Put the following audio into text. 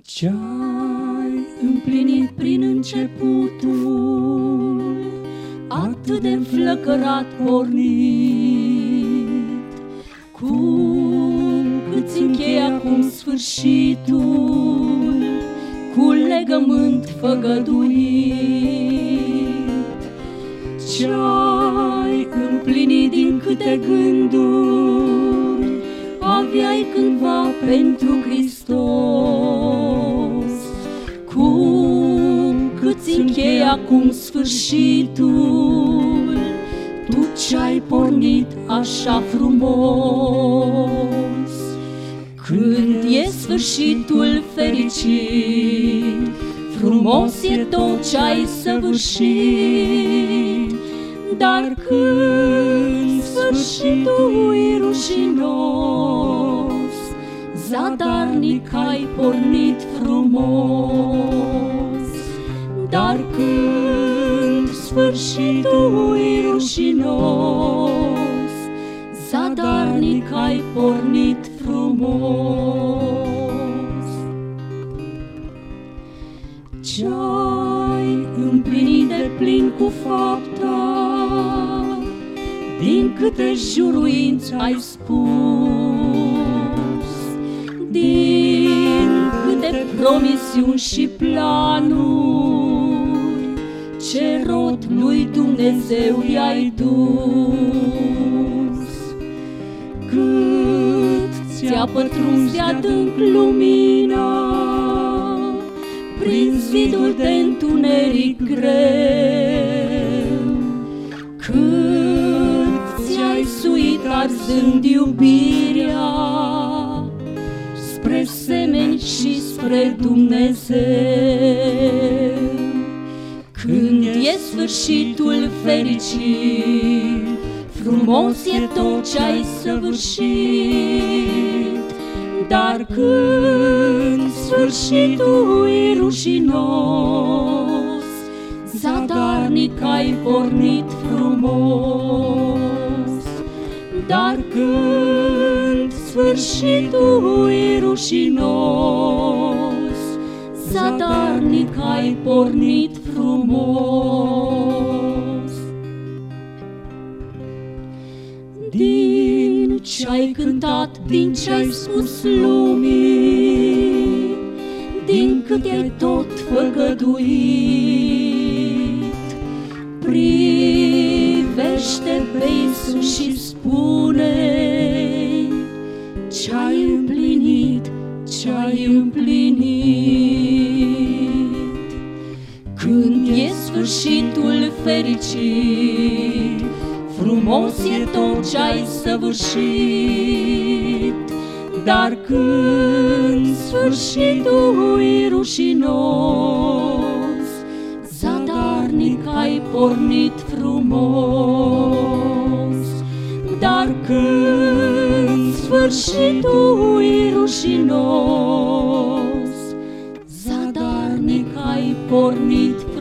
Ce-ai împlinit prin începutul, atât de înflăcărat pornit, cum cât-ți încheie acum sfârșitul, cu legământ făgăduit. Ce-ai împlinit din câte gânduri aveai cândva pentru Hristos, cum cât-ți încheie acum sfârșitul, tu ce-ai pornit așa frumos. Când e sfârșitul fericit, frumos e tot ce-ai săvârșit, dar când sfârșitul e rușinos, zadarnic ai pornit frumos. Dar când sfârșitul e rușinos, zadarnic ai pornit frumos. Ce-ai împlinit de plin cu fapta, din câte juruinți ai spus, din câte promisiuni și planuri, ce rod lui Dumnezeu i-ai dus. Cât ți-a pătruns de adânc lumina, prin zidul de întuneric greu, cât ți-ai suit arzând iubirea spre semeni și spre Dumnezeu. Când e sfârșitul fericit, frumos e tot ce-ai săvârșit, dar când sfârșitul e rușinos, zadarnic ai pornit frumos. Dar când sfârșitul e rușinos, zadarnic ai pornit frumos. Din ce-ai cântat, din ce-ai spus lumii, din cât ai tot făgăduit, privește pe Iisus și spune ce-ai împlinit, ce-ai împlinit. Când e sfârșitul fericit, frumos e tot ce-ai săvârșit, dar când sfârșitul e rușinos, zadarnic ai pornit frumos. Dar când sfârșitul e rușinos, zadarnic ai pornit frumos.